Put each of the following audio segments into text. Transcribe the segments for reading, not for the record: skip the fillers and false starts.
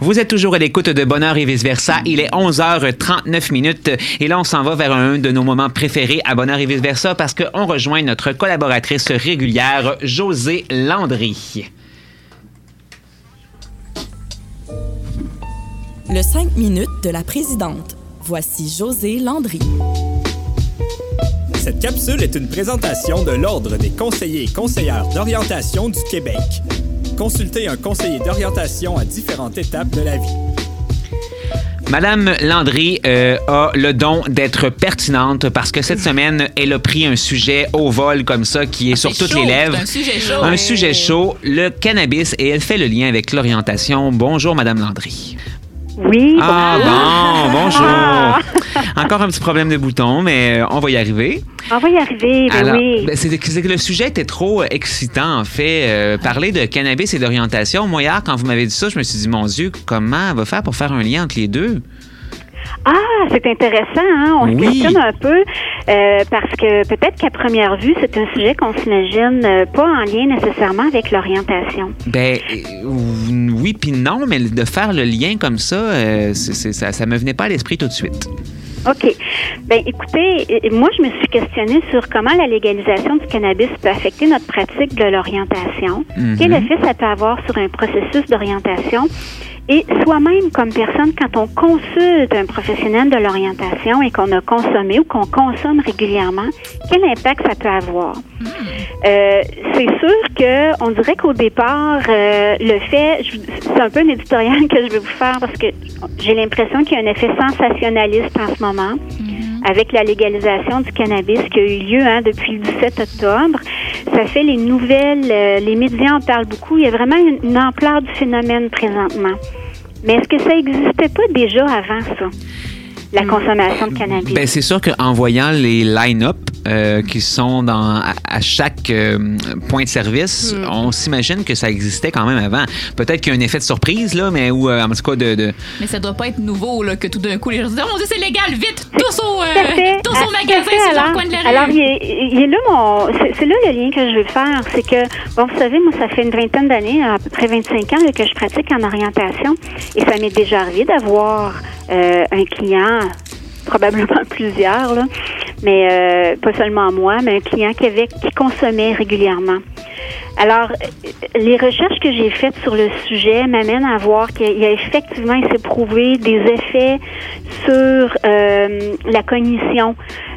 Vous êtes toujours à l'écoute de Bonheur et vice-versa. Il est 11h39 et là, on s'en va vers un de nos moments préférés à Bonheur et vice-versa parce qu'on rejoint notre collaboratrice régulière, Josée Landry. Le 5 minutes de la présidente. Voici Josée Landry. Cette capsule est une présentation de l'Ordre des conseillers et conseillères d'orientation du Québec. Consultez un conseiller d'orientation à différentes étapes de la vie. Madame Landry a le don d'être pertinente parce que cette semaine, elle a pris un sujet au vol comme ça qui est sur toutes les lèvres. Un sujet chaud. Un sujet chaud, le cannabis, et elle fait le lien avec l'orientation. Bonjour, Madame Landry. Oui. Bonjour. Encore un petit problème de bouton, mais on va y arriver. On va y arriver, Alors, oui. C'est que le sujet était trop excitant, en fait. Parler de cannabis et d'orientation. Moi, hier, quand vous m'avez dit ça, je me suis dit, mon Dieu, comment elle va faire pour faire un lien entre les deux? Ah, c'est intéressant, hein? On se questionne un peu parce que peut-être qu'à première vue, c'est un sujet qu'on s'imagine pas en lien nécessairement avec l'orientation. Ben oui puis non, mais de faire le lien comme ça, ça me venait pas à l'esprit tout de suite. OK. Ben écoutez, moi, je me suis questionnée sur comment la légalisation du cannabis peut affecter notre pratique de l'orientation. Mm-hmm. Quel effet ça peut avoir sur un processus d'orientation? Et soi-même, comme personne, quand on consulte un professionnel de l'orientation et qu'on a consommé ou qu'on consomme régulièrement, quel impact ça peut avoir? C'est sûr que on dirait qu'au départ, le fait, c'est un peu un éditorial que je vais vous faire parce que j'ai l'impression qu'il y a un effet sensationnaliste en ce moment. Avec la légalisation du cannabis qui a eu lieu depuis le 17 octobre. Ça fait les nouvelles, les médias en parlent beaucoup. Il y a vraiment une ampleur du phénomène présentement. Mais est-ce que ça n'existait pas déjà avant ça, la consommation de cannabis? Ben c'est sûr qu'en voyant les line-up qui sont à chaque point de service, on s'imagine que ça existait quand même avant. Peut-être qu'il y a un effet de surprise, là, mais ou en tout cas de... Mais ça doit pas être nouveau, là, que tout d'un coup, les gens disent « Oh mon Dieu, c'est légal, vite! Tous au magasin sur le coin de la rue! » Alors, il est là c'est là le lien que je veux faire. C'est que, bon, vous savez, moi, ça fait une vingtaine d'années, à peu près 25 ans, là, que je pratique en orientation. Et ça m'est déjà arrivé d'avoir un client, probablement plusieurs, là, mais pas seulement moi, mais un client qui consommait régulièrement. Alors, les recherches que j'ai faites sur le sujet m'amènent à voir qu'il y a effectivement, il s'est prouvé des effets sur la cognition.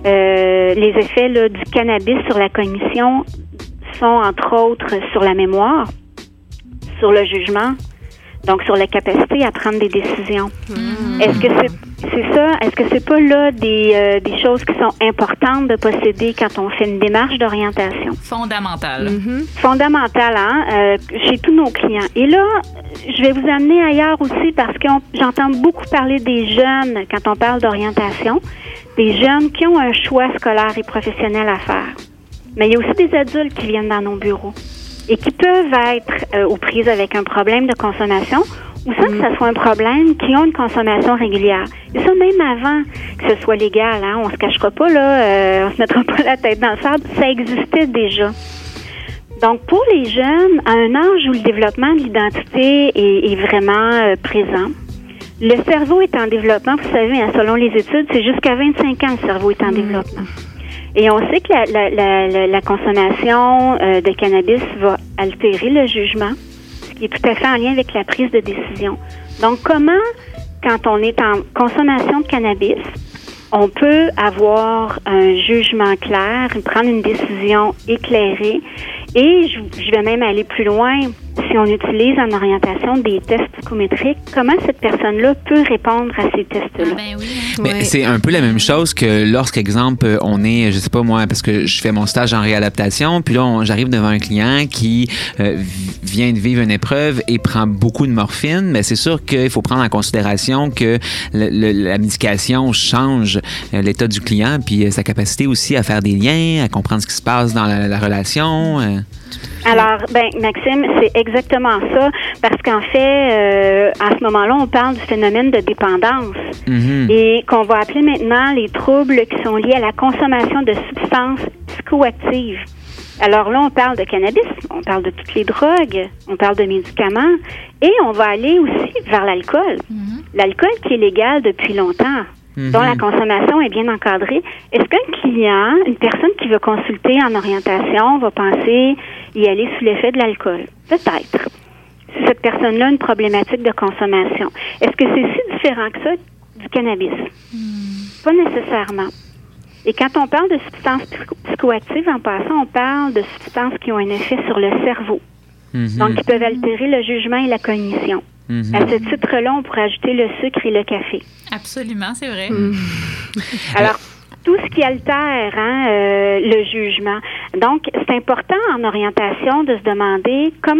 Les effets là, du cannabis sur la cognition sont, entre autres, sur la mémoire, sur le jugement, donc sur la capacité à prendre des décisions. Est-ce que c'est ça? Est-ce que c'est pas là des choses qui sont importantes de posséder quand on fait une démarche d'orientation? Fondamentale. Fondamentale, hein? Chez tous nos clients. Et là, je vais vous amener ailleurs aussi parce que j'entends beaucoup parler des jeunes quand on parle d'orientation, des jeunes qui ont un choix scolaire et professionnel à faire. Mais il y a aussi des adultes qui viennent dans nos bureaux et qui peuvent être aux prises avec un problème de consommation ou sans que ça soit un problème, qui ont une consommation régulière. Et ça, même avant que ce soit légal, hein, on se cachera pas, là, on se mettra pas la tête dans le sable, ça existait déjà. Donc, pour les jeunes, à un âge où le développement de l'identité est vraiment présent, le cerveau est en développement, vous savez, hein, selon les études, c'est jusqu'à 25 ans le cerveau est en développement. Et on sait que la consommation de cannabis va altérer le jugement, ce qui est tout à fait en lien avec la prise de décision. Donc, comment, quand on est en consommation de cannabis, on peut avoir un jugement clair, prendre une décision éclairée, et je vais même aller plus loin. Si on utilise en orientation des tests psychométriques, comment cette personne-là peut répondre à ces tests-là? Ben oui. Mais c'est un peu la même chose que lorsqu'exemple, on est, je sais pas moi, parce que je fais mon stage en réadaptation, puis là, j'arrive devant un client qui vient de vivre une épreuve et prend beaucoup de morphine, mais c'est sûr qu'il faut prendre en considération que la médication change l'état du client, puis sa capacité aussi à faire des liens, à comprendre ce qui se passe dans la relation. Alors, Maxime, c'est exactement ça, parce qu'en fait, à ce moment-là, on parle du phénomène de dépendance et qu'on va appeler maintenant les troubles qui sont liés à la consommation de substances psychoactives. Alors là, on parle de cannabis, on parle de toutes les drogues, on parle de médicaments et on va aller aussi vers l'alcool. L'alcool qui est légal depuis longtemps, dont la consommation est bien encadrée. Est-ce qu'un client, une personne qui veut consulter en orientation, va penser y aller sous l'effet de l'alcool? Peut-être. Si cette personne-là a une problématique de consommation. Est-ce que c'est si différent que ça du cannabis? Pas nécessairement. Et quand on parle de substances psychoactives, en passant, on parle de substances qui ont un effet sur le cerveau. Donc, qui peuvent altérer le jugement et la cognition. À ce titre-là, on pourrait ajouter le sucre et le café. Absolument, c'est vrai. Alors, tout ce qui altère le jugement. Donc, c'est important en orientation de se demander comment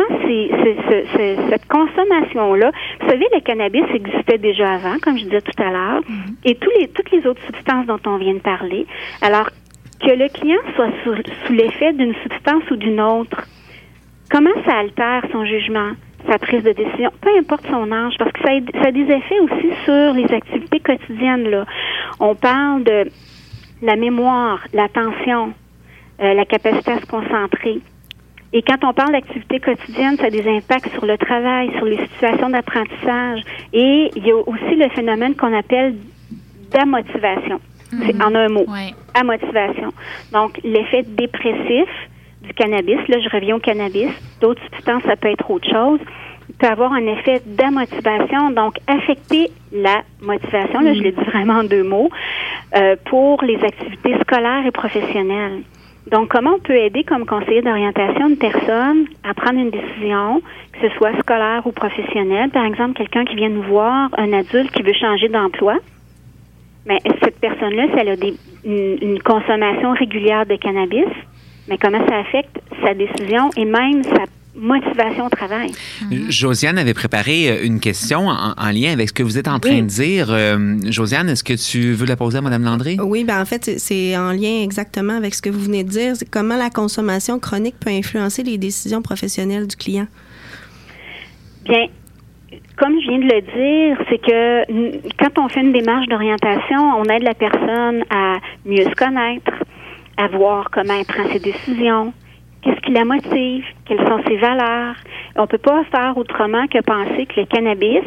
cette consommation-là. Vous savez, le cannabis existait déjà avant, comme je disais tout à l'heure, et toutes les autres substances dont on vient de parler. Alors, que le client soit sous l'effet d'une substance ou d'une autre, comment ça altère son jugement, sa prise de décision, peu importe son âge, parce que ça a des effets aussi sur les activités quotidiennes, là. On parle de la mémoire, l'attention, la capacité à se concentrer. Et quand on parle d'activité quotidienne, ça a des impacts sur le travail, sur les situations d'apprentissage. Et il y a aussi le phénomène qu'on appelle d'amotivation. C'est en un mot, amotivation. Donc, l'effet dépressif du cannabis, là, je reviens au cannabis, d'autres substances, ça peut être autre chose, peut avoir un effet d'amotivation, donc affecter la motivation, là, je l'ai dit vraiment en 2 mots, pour les activités scolaires et professionnelles. Donc, comment on peut aider comme conseiller d'orientation une personne à prendre une décision, que ce soit scolaire ou professionnelle? Par exemple, quelqu'un qui vient nous voir, un adulte qui veut changer d'emploi, mais cette personne-là, si elle a une consommation régulière de cannabis, mais comment ça affecte sa décision et même sa motivation au travail. Josiane avait préparé une question en lien avec ce que vous êtes en train de dire. Josiane, est-ce que tu veux la poser à Mme Landry? Oui, bien en fait, c'est en lien exactement avec ce que vous venez de dire. C'est comment la consommation chronique peut influencer les décisions professionnelles du client. Bien, comme je viens de le dire, c'est que quand on fait une démarche d'orientation, on aide la personne à mieux se connaître, à voir comment elle prend ses décisions, qu'est-ce qui la motive, quelles sont ses valeurs. On ne peut pas faire autrement que penser que le cannabis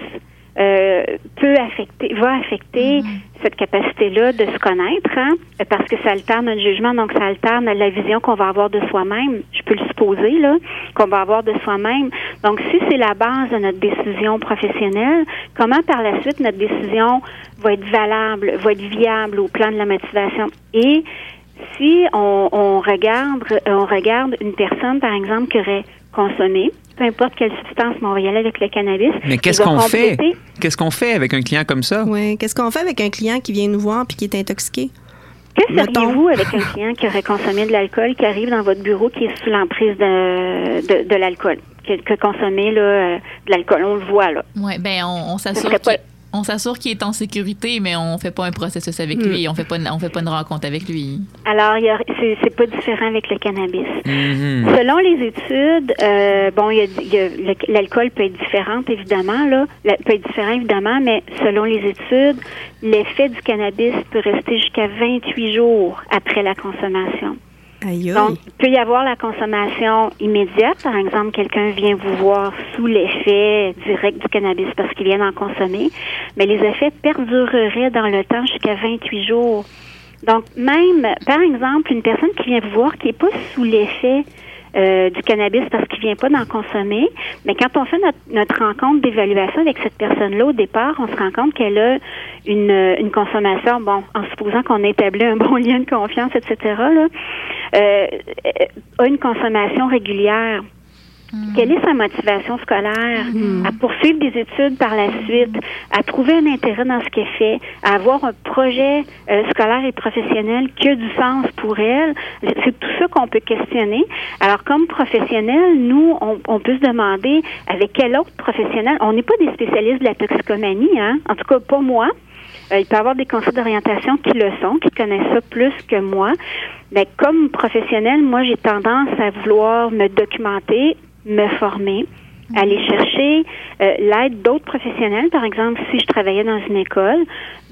va affecter cette capacité-là de se connaître, parce que ça altère notre jugement, donc ça altère la vision qu'on va avoir de soi-même. Je peux le supposer, là, qu'on va avoir de soi-même. Donc, si c'est la base de notre décision professionnelle, comment par la suite notre décision va être valable, va être viable au plan de la motivation? Et si on regarde une personne, par exemple, qui aurait consommé, peu importe quelle substance, mais on va y aller avec le cannabis. Mais qu'est-ce qu'on fait? Qu'est-ce qu'on fait avec un client comme ça? Oui, qu'est-ce qu'on fait avec un client qui vient nous voir puis qui est intoxiqué? Que feriez-vous avec un client qui aurait consommé de l'alcool, qui arrive dans votre bureau, qui est sous l'emprise de l'alcool, qui a consommé de l'alcool? On le voit, là. Oui, bien, on s'assure qu'il est en sécurité, mais on ne fait pas un processus avec lui. On fait pas une rencontre avec lui. Alors, c'est pas différent avec le cannabis. Selon les études, l'alcool peut être différent, évidemment, mais selon les études, l'effet du cannabis peut rester jusqu'à 28 jours après la consommation. Aïe. Donc, il peut y avoir la consommation immédiate. Par exemple, quelqu'un vient vous voir sous l'effet direct du cannabis parce qu'il vient d'en consommer, mais les effets perdureraient dans le temps jusqu'à 28 jours. Donc, même, par exemple, une personne qui vient vous voir qui n'est pas sous l'effet du cannabis parce qu'il vient pas d'en consommer, mais quand on fait notre rencontre d'évaluation avec cette personne-là, au départ, on se rend compte qu'elle a une consommation, en supposant qu'on a établi un bon lien de confiance, etc., a une consommation régulière. Quelle est sa motivation scolaire? À poursuivre des études par la suite, à trouver un intérêt dans ce qu'elle fait, à avoir un projet scolaire et professionnel qui a du sens pour elle. C'est tout ça qu'on peut questionner. Alors, comme professionnel, nous, on peut se demander avec quel autre professionnel. On n'est pas des spécialistes de la toxicomanie, en tout cas pas moi. Il peut y avoir des conseillers d'orientation qui le sont, qui connaissent ça plus que moi. Mais comme professionnel, moi, j'ai tendance à vouloir me documenter, me former, aller chercher l'aide d'autres professionnels. Par exemple, si je travaillais dans une école,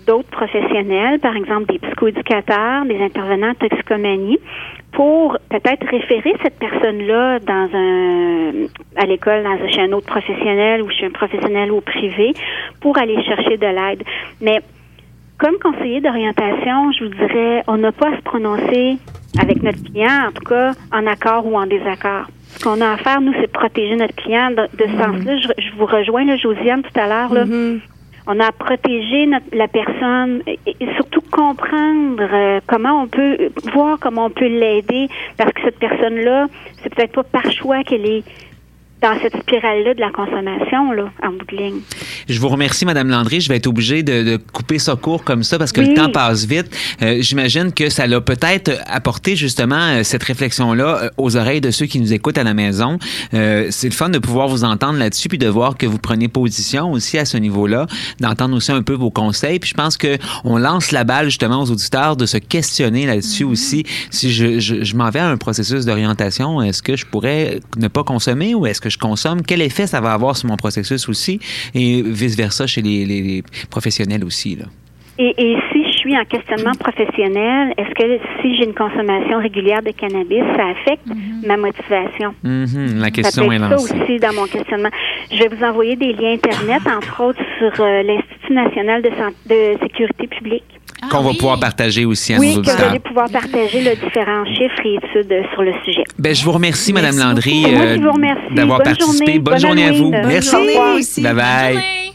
d'autres professionnels, par exemple des psychoéducateurs, des intervenants en toxicomanie, pour peut-être référer cette personne-là à l'école, chez un autre professionnel ou chez un professionnel au privé, pour aller chercher de l'aide. Mais comme conseiller d'orientation, je vous dirais, on n'a pas à se prononcer avec notre client, en tout cas en accord ou en désaccord. Ce qu'on a à faire, nous, c'est de protéger notre client de ce sens-là. Je vous rejoins, là, Josiane, tout à l'heure. Là. On a à protéger la personne et surtout comprendre comment on peut l'aider, parce que cette personne-là, c'est peut-être pas par choix qu'elle est dans cette spirale-là de la consommation, là, en bout de ligne. Je vous remercie, Mme Landry. Je vais être obligée de couper ça court comme ça parce que le temps passe vite. J'imagine que ça l'a peut-être apporté justement cette réflexion-là aux oreilles de ceux qui nous écoutent à la maison. C'est le fun de pouvoir vous entendre là-dessus puis de voir que vous prenez position aussi à ce niveau-là, d'entendre aussi un peu vos conseils. Puis je pense qu'on lance la balle justement aux auditeurs de se questionner là-dessus aussi. Si je m'en vais à un processus d'orientation, est-ce que je pourrais ne pas consommer ou est-ce que je consomme? Quel effet ça va avoir sur mon processus aussi? Et vice-versa chez les professionnels aussi, là. Et si je suis en questionnement professionnel, est-ce que si j'ai une consommation régulière de cannabis, ça affecte ma motivation? La question est lancée. Ça aussi dans mon questionnement. Je vais vous envoyer des liens Internet, entre autres sur l'Institut national de sécurité publique. Qu'on va pouvoir partager aussi à nos auditeurs. Oui, que vous allez pouvoir partager différents chiffres et études sur le sujet. Je vous remercie, Mme Landry, moi, je vous remercie. d'avoir participé. Bonne journée à vous. Merci. Bye-bye.